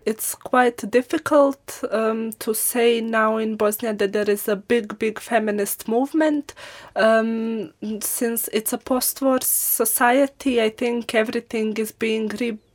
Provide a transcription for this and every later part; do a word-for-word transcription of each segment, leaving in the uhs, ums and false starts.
It's quite difficult um, to say now in Bosnia that there is a big, big feminist movement. Um, since it's a post-war society, I think everything is being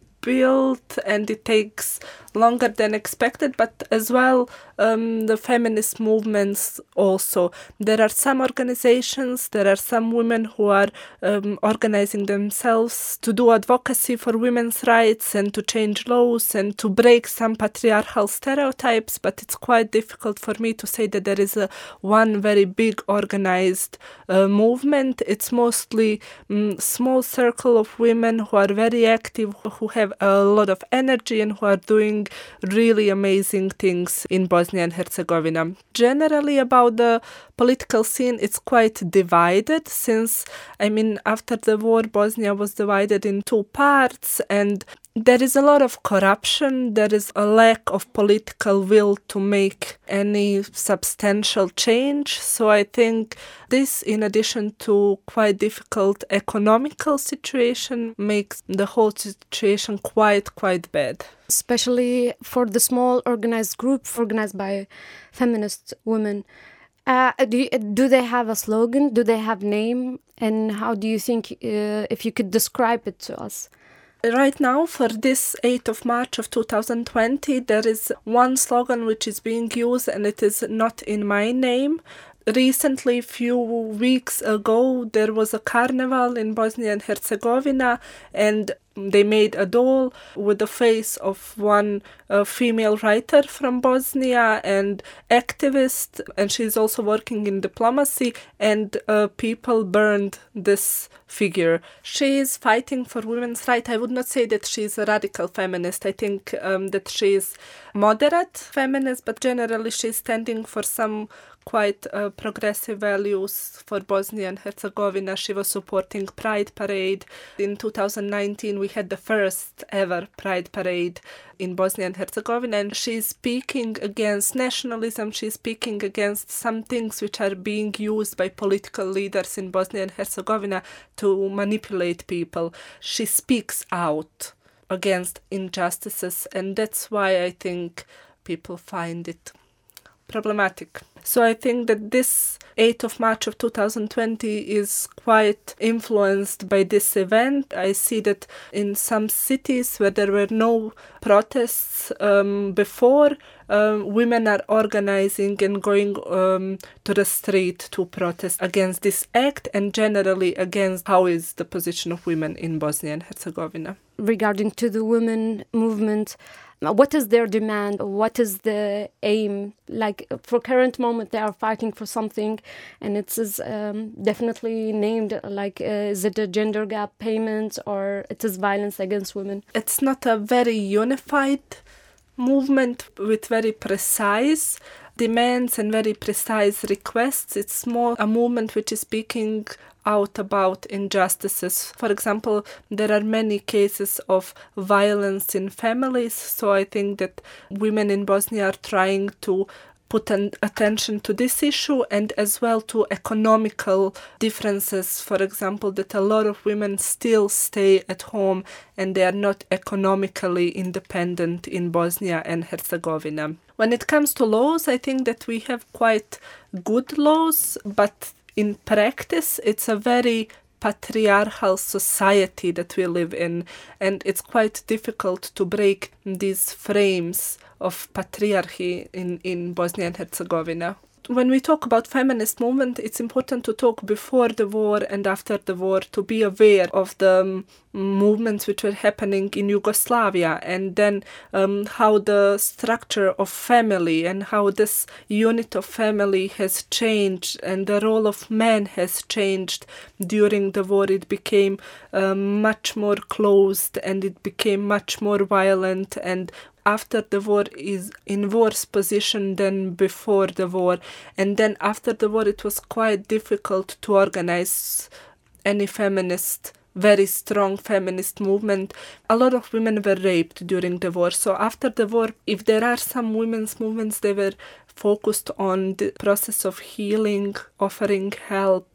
rebuilt and it takes longer than expected, but as well um, the feminist movements also. There are some organizations, there are some women who are um, organizing themselves to do advocacy for women's rights and to change laws and to break some patriarchal stereotypes, but it's quite difficult for me to say that there is a one very big organized uh, movement. It's mostly um, small circle of women who are very active, who have a lot of energy and who are doing really amazing things in Bosnia and Herzegovina. Generally about the political scene, it's quite divided since, I mean, after the war, Bosnia was divided in two parts and there is a lot of corruption, there is a lack of political will to make any substantial change. So I think this, in addition to quite difficult economical situation, makes the whole situation quite, quite bad. Especially for the small organized group organized by feminist women. Uh, do, do they have a slogan? Do they have name? And how do you think, uh, if you could describe it to us? Right now, for this eighth of March of two thousand twenty, there is one slogan which is being used and it is not in my name. Recently, a few weeks ago, there was a carnival in Bosnia and Herzegovina and they made a doll with the face of one uh, female writer from Bosnia and activist, and she's also working in diplomacy, and uh, people burned this figure. She is fighting for women's rights. I would not say that she's a radical feminist. I think um, that she is moderate feminist, but generally she's standing for some quite uh, progressive values for Bosnia and Herzegovina. She was supporting Pride Parade. In two thousand nineteen, we had the first ever Pride Parade in Bosnia and Herzegovina, and she's speaking against nationalism. She's speaking against some things which are being used by political leaders in Bosnia and Herzegovina to manipulate people. She speaks out against injustices, and that's why I think people find it problematic. So I think that this eighth of March of two thousand twenty is quite influenced by this event. I see that in some cities where there were no protests um, before, um, women are organizing and going um, to the street to protest against this act and generally against how is the position of women in Bosnia and Herzegovina. Regarding to the women movement, what is their demand? What is the aim? Like, for current moment, they are fighting for something, and it is um, definitely named, like, uh, is it a gender gap payment or it is violence against women? It's not a very unified movement with very precise demands and very precise requests. It's more a movement which is speaking out about injustices. For example, there are many cases of violence in families, so I think that women in Bosnia are trying to put an attention to this issue and as well to economical differences. For example, that a lot of women still stay at home and they are not economically independent in Bosnia and Herzegovina. When it comes to laws, I think that we have quite good laws, but in practice, it's a very patriarchal society that we live in, and it's quite difficult to break these frames of patriarchy in, in Bosnia and Herzegovina. When we talk about feminist movement, it's important to talk before the war and after the war, to be aware of the um, movements which were happening in Yugoslavia, and then um, how the structure of family and how this unit of family has changed and the role of men has changed during the war. It became um, much more closed and it became much more violent, and after the war is in worse position than before the war. And then after the war it was quite difficult to organize any feminist, very strong feminist movement. A lot of women were raped during the war. So after the war, if there are some women's movements, they were focused on the process of healing, offering help,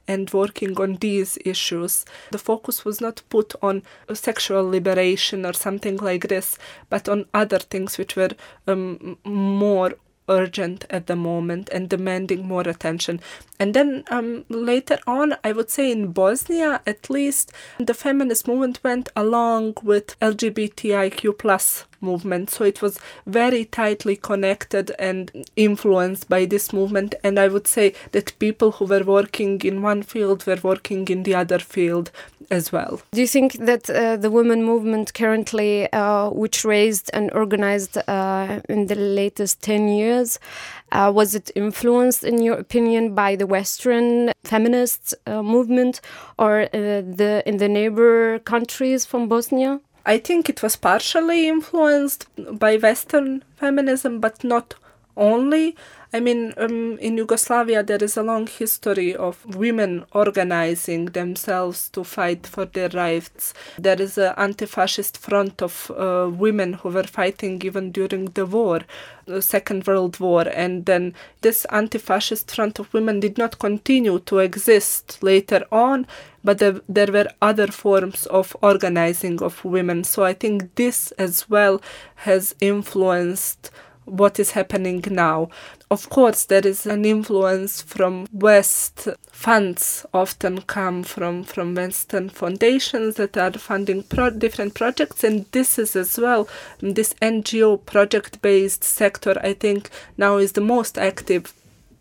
and working on these issues. The focus was not put on sexual liberation or something like this, but on other things which were um, more urgent at the moment and demanding more attention. And then um, later on, I would say in Bosnia, at least, the feminist movement went along with L G B T I Q plus movement. So it was very tightly connected and influenced by this movement. And I would say that people who were working in one field were working in the other field as well. Do you think that uh, the women movement currently, uh, which raised and organized uh, in the latest ten years, uh, was it influenced, in your opinion, by the Western feminist uh, movement or uh, the in the neighbor countries from Bosnia? I think it was partially influenced by Western feminism, but not only. I mean, um, in Yugoslavia, there is a long history of women organizing themselves to fight for their rights. There is an anti-fascist front of uh, women who were fighting even during the war, the Second World War. And then this anti-fascist front of women did not continue to exist later on, but there, there were other forms of organizing of women. So I think this as well has influenced what is happening now. Of course, there is an influence from West. Funds often come from, from Western foundations that are funding pro- different projects, and this is as well, this N G O project-based sector, I think, now is the most active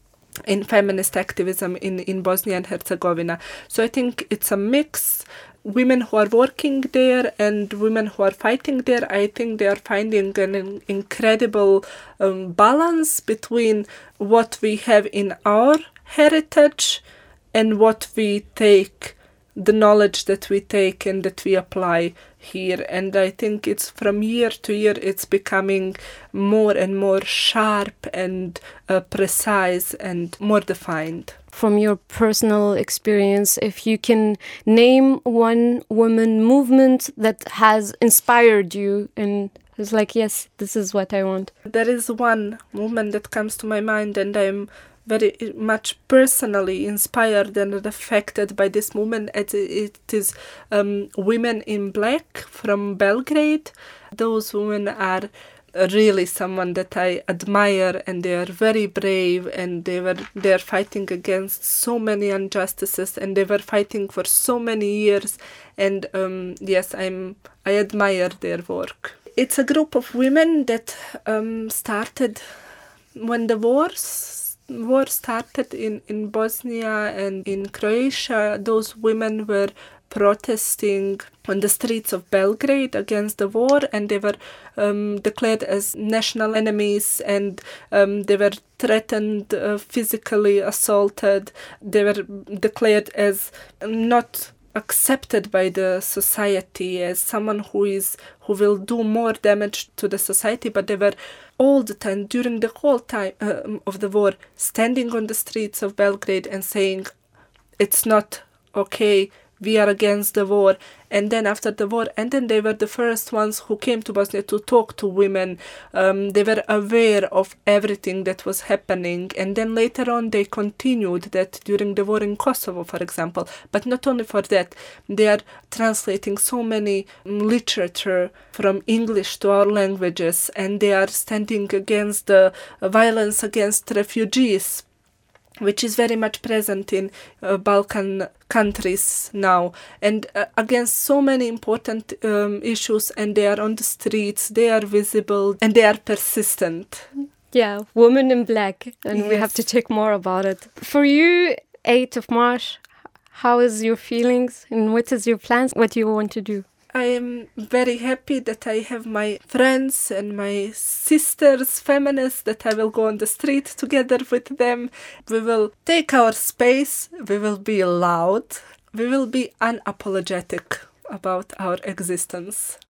in feminist activism in, in Bosnia and Herzegovina. So I think it's a mix. Women who are working there and women who are fighting there, I think they are finding an in- incredible um, balance between what we have in our heritage and what we take, the knowledge that we take and that we apply here. And I think it's from year to year, it's becoming more and more sharp and uh, precise and more defined. From your personal experience, if you can name one woman movement that has inspired you and is like, yes, this is what I want. There is one movement that comes to my mind, and I'm very much personally inspired and affected by this movement. It, it is um, Women in Black from Belgrade. Those women are really someone that I admire, and they are very brave, and they were they are fighting against so many injustices, and they were fighting for so many years. And um, yes, I'm I admire their work. It's a group of women that um, started when the wars. war started in, in Bosnia and in Croatia. Those women were protesting on the streets of Belgrade against the war, and they were um, declared as national enemies, and um, they were threatened, uh, physically assaulted. They were declared as not accepted by the society, as someone who is who will do more damage to the society. But they were all the time, during the whole time uh, of the war, standing on the streets of Belgrade and saying, it's not okay, we are against the war. And then after the war, and then they were the first ones who came to Bosnia to talk to women. Um, they were aware of everything that was happening. And then later on, they continued that during the war in Kosovo, for example. But not only for that, they are translating so many literature from English to our languages, and they are standing against the violence against refugees, which is very much present in uh, Balkan countries now, and uh, against so many important um, issues, and they are on the streets, they are visible, and they are persistent. Yeah, Women in Black, and Yes. we have to talk more about it. For you, eighth of March, how is your feelings, and what is your plans, what do you want to do? I am very happy that I have my friends and my sisters, feminists, that I will go on the street together with them. We will take our space, we will be loud, we will be unapologetic about our existence.